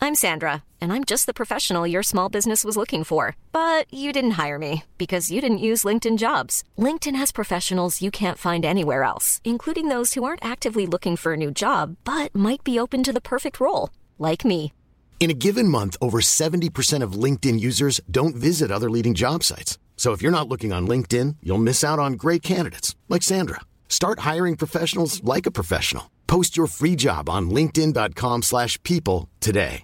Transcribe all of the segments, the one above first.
I'm Sandra, and I'm just the professional your small business was looking for. But you didn't hire me because you didn't use LinkedIn Jobs. LinkedIn has professionals you can't find anywhere else, including those who aren't actively looking for a new job, but might be open to the perfect role, like me. In a given month, over 70% of LinkedIn users don't visit other leading job sites. So if you're not looking on LinkedIn, you'll miss out on great candidates like Sandra. Start hiring professionals like a professional. Post your free job on linkedin.com/people today.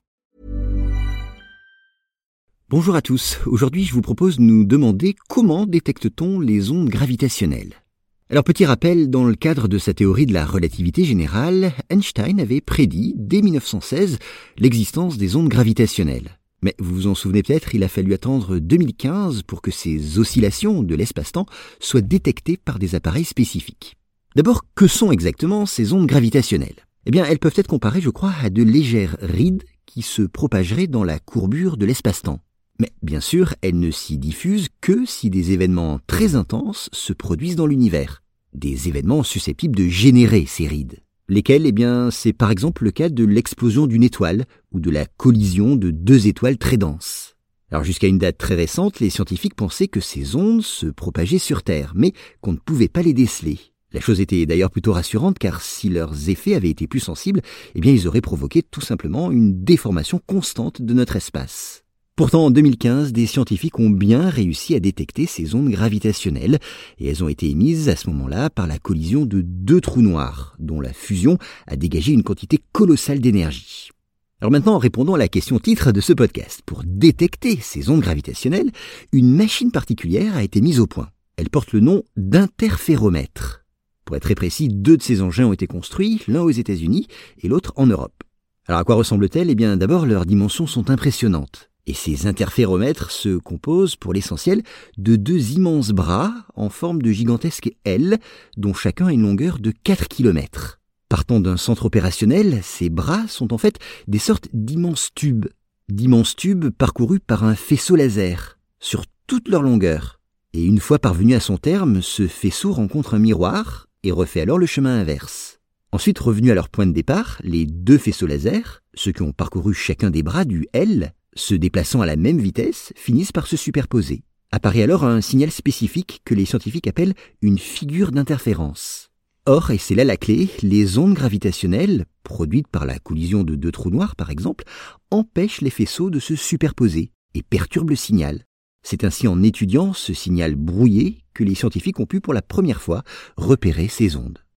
Bonjour à tous. Aujourd'hui, je vous propose de nous demander comment détecte-t-on les ondes gravitationnelles. Alors, petit rappel, dans le cadre de sa théorie de la relativité générale, Einstein avait prédit, dès 1916, l'existence des ondes gravitationnelles. Mais vous vous en souvenez peut-être, il a fallu attendre 2015 pour que ces oscillations de l'espace-temps soient détectées par des appareils spécifiques. D'abord, que sont exactement ces ondes gravitationnelles ? Eh bien, elles peuvent être comparées, je crois, à de légères rides qui se propageraient dans la courbure de l'espace-temps. Mais bien sûr, elles ne s'y diffusent que si des événements très intenses se produisent dans l'univers. Des événements susceptibles de générer ces rides. Lesquels, eh bien, c'est par exemple le cas de l'explosion d'une étoile ou de la collision de deux étoiles très denses. Alors jusqu'à une date très récente, les scientifiques pensaient que ces ondes se propageaient sur Terre, mais qu'on ne pouvait pas les déceler. La chose était d'ailleurs plutôt rassurante car si leurs effets avaient été plus sensibles, eh bien ils auraient provoqué tout simplement une déformation constante de notre espace. Pourtant, en 2015, des scientifiques ont bien réussi à détecter ces ondes gravitationnelles et elles ont été émises à ce moment-là par la collision de deux trous noirs, dont la fusion a dégagé une quantité colossale d'énergie. Alors maintenant, répondons à la question titre de ce podcast. Pour détecter ces ondes gravitationnelles, une machine particulière a été mise au point. Elle porte le nom d'interféromètre. Pour être très précis, 2 de ces engins ont été construits, l'un aux États-Unis et l'autre en Europe. Alors à quoi ressemblent-elles ? Eh bien d'abord, leurs dimensions sont impressionnantes. Et ces interféromètres se composent, pour l'essentiel, de 2 immenses bras en forme de gigantesques ailes, dont chacun a une longueur de 4 km. Partant d'un centre opérationnel, ces bras sont en fait des sortes d'immenses tubes parcourus par un faisceau laser, sur toute leur longueur. Et une fois parvenu à son terme, ce faisceau rencontre un miroir et refait alors le chemin inverse. Ensuite, revenus à leur point de départ, les 2 faisceaux laser, ceux qui ont parcouru chacun des bras du L, se déplaçant à la même vitesse, finissent par se superposer. Apparaît alors un signal spécifique que les scientifiques appellent une figure d'interférence. Or, et c'est là la clé, les ondes gravitationnelles, produites par la collision de 2 trous noirs par exemple, empêchent les faisceaux de se superposer et perturbent le signal. C'est ainsi en étudiant ce signal brouillé que les scientifiques ont pu pour la première fois repérer ces ondes.